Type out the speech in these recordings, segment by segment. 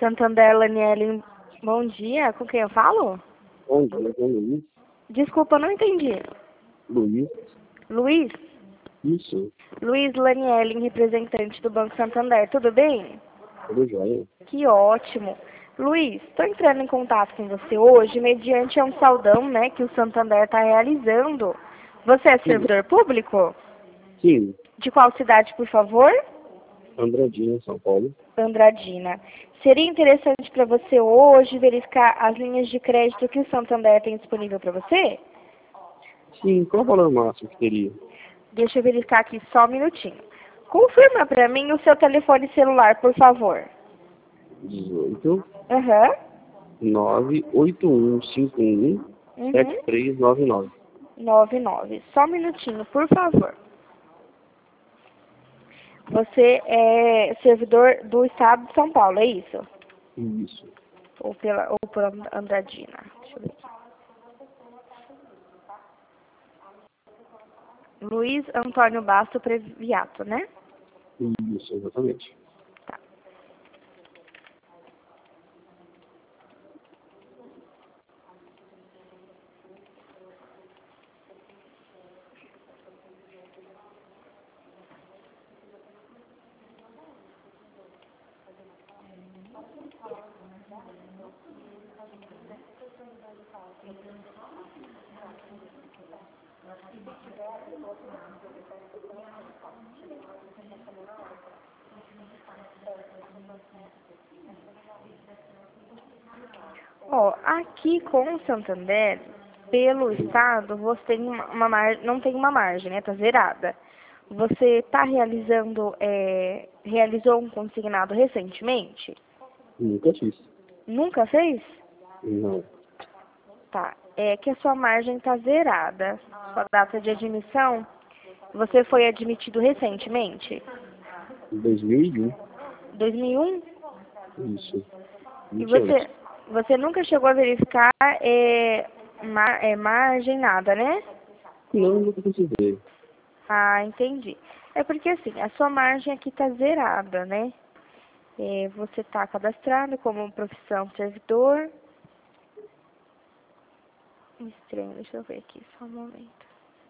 Santander, Laniele, bom dia. Com quem eu falo? Bom dia, é Luiz. Desculpa, eu não entendi. Luiz? Luiz? Isso, Luiz Laniele, representante do Banco Santander, tudo bem? tudo jóia. Que ótimo. Luiz, estou entrando em contato com você hoje mediante um saldão, né, que o Santander está realizando. Você é Sim, servidor público? sim, De qual cidade, por favor? Andradina, São Paulo. Andradina. Seria interessante para você hoje verificar as linhas de crédito que o Santander tem disponível para você? Sim, qual o valor máximo que teria? Deixa eu verificar aqui só um minutinho. Confirma para mim o seu telefone celular, por favor. 18 Aham. 98151 Uhum. 7399. 99. Só um minutinho, por favor. Você é servidor do estado de São Paulo, é isso? Isso. Ou por Andradina? Deixa eu ver aqui. Luiz Antônio Basto Previato, né? Isso, exatamente. Tá. Ó, aqui com o Santander, pelo estado, você tem não tem uma margem, né? Tá zerada. Você está realizou um consignado recentemente? Nunca fiz. Nunca fez? Não. Tá. É que a sua margem está zerada. Sua data de admissão, você foi admitido recentemente? Em 2001. 2001? Isso. E 20 anos. você nunca chegou a verificar margem, nada, né? Não, nunca precisei. Ah, entendi. É porque assim, a sua margem aqui está zerada, né? Você está cadastrado como profissão servidor. Estranho, deixa eu ver aqui, só um momento.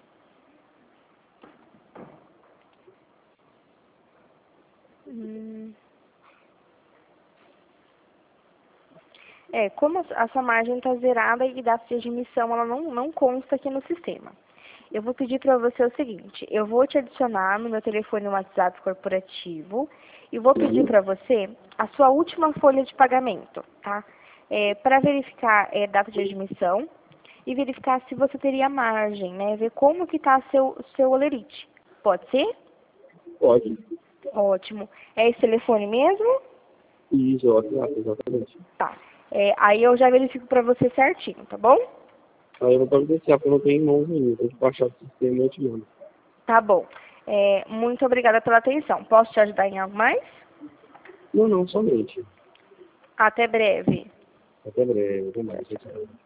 Como a sua margem está zerada e data de admissão, ela não consta aqui no sistema. Eu vou pedir para você o seguinte, eu vou te adicionar no meu telefone WhatsApp corporativo e vou pedir para você a sua última folha de pagamento, tá? Para verificar data de admissão e verificar se você teria margem, né? Ver como que está seu olerite. Pode ser? Pode. Ótimo. É esse telefone mesmo? Isso, WhatsApp, exatamente. Tá. Aí eu já verifico para você certinho, tá bom? Aí eu vou providenciar, porque eu não tenho em mãos ainda. Tem que baixar o sistema e eu te mando. Tá bom. Muito obrigada pela atenção. Posso te ajudar em algo mais? Não, somente. Até breve. Até breve. Até mais. Tchau.